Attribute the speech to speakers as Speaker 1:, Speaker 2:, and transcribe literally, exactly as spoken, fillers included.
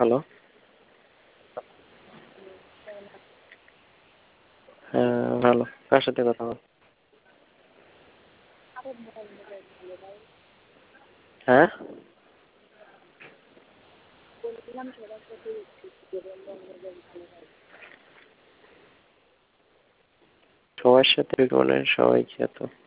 Speaker 1: Hello. হ্যাঁ ভালো। কার সাথে কথা বল? হ্যাঁ সবার সাথে মানে সবাই খ্যাত।